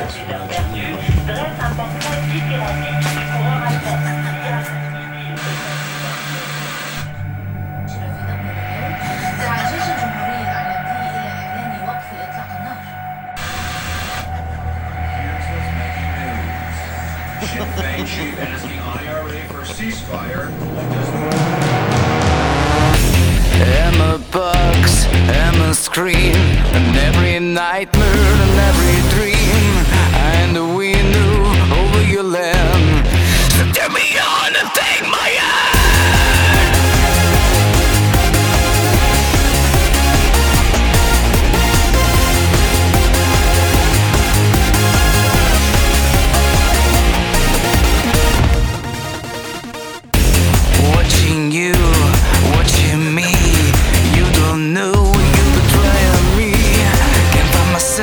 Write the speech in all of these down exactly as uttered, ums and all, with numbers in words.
partager leur vertu, dresse un portrait littératique du coureur athlète. دعا جيش الجمهورية الأيرلندي إلى إعلان وقف إطلاق النار. Sinn Féin chief asking I R A for ceasefire. Emma bugs, Emma scream, and every nightmare and every dream, and the window over your land. So turn me on and take my hand. Watching you, watching me. You don't know you betray me. Can't find myself.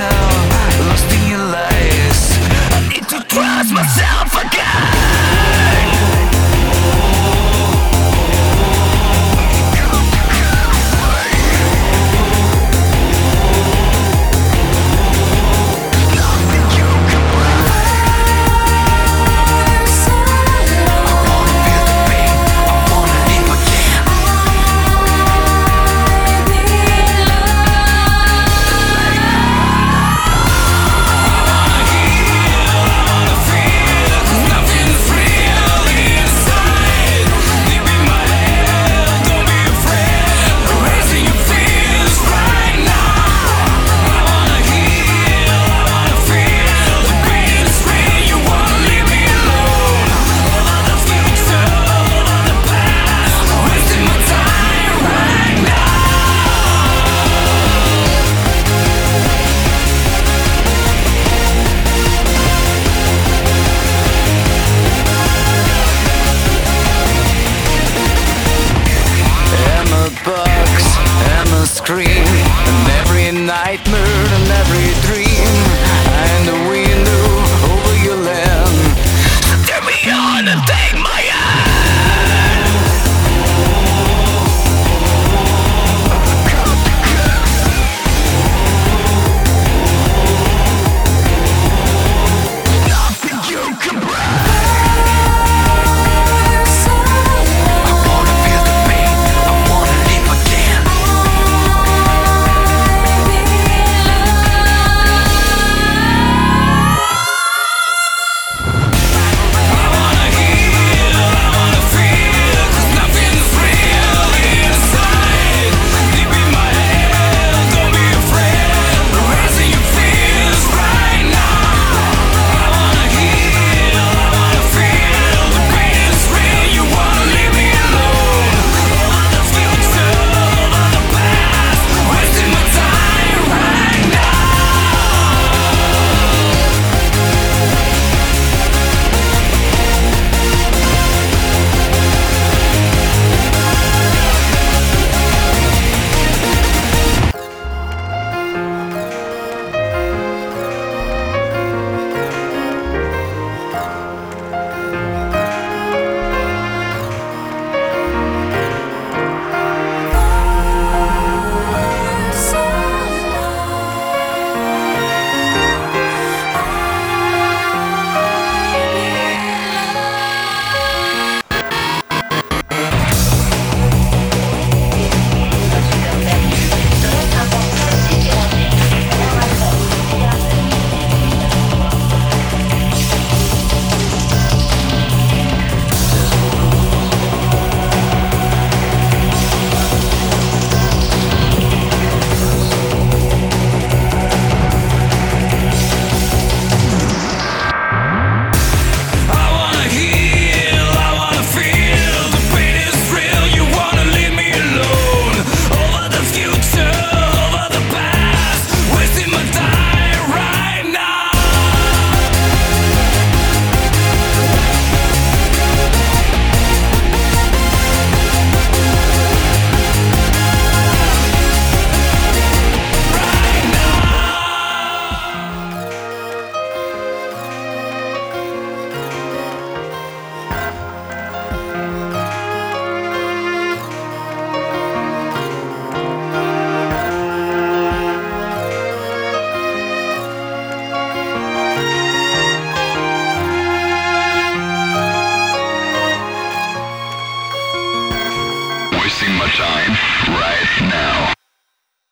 my time right now.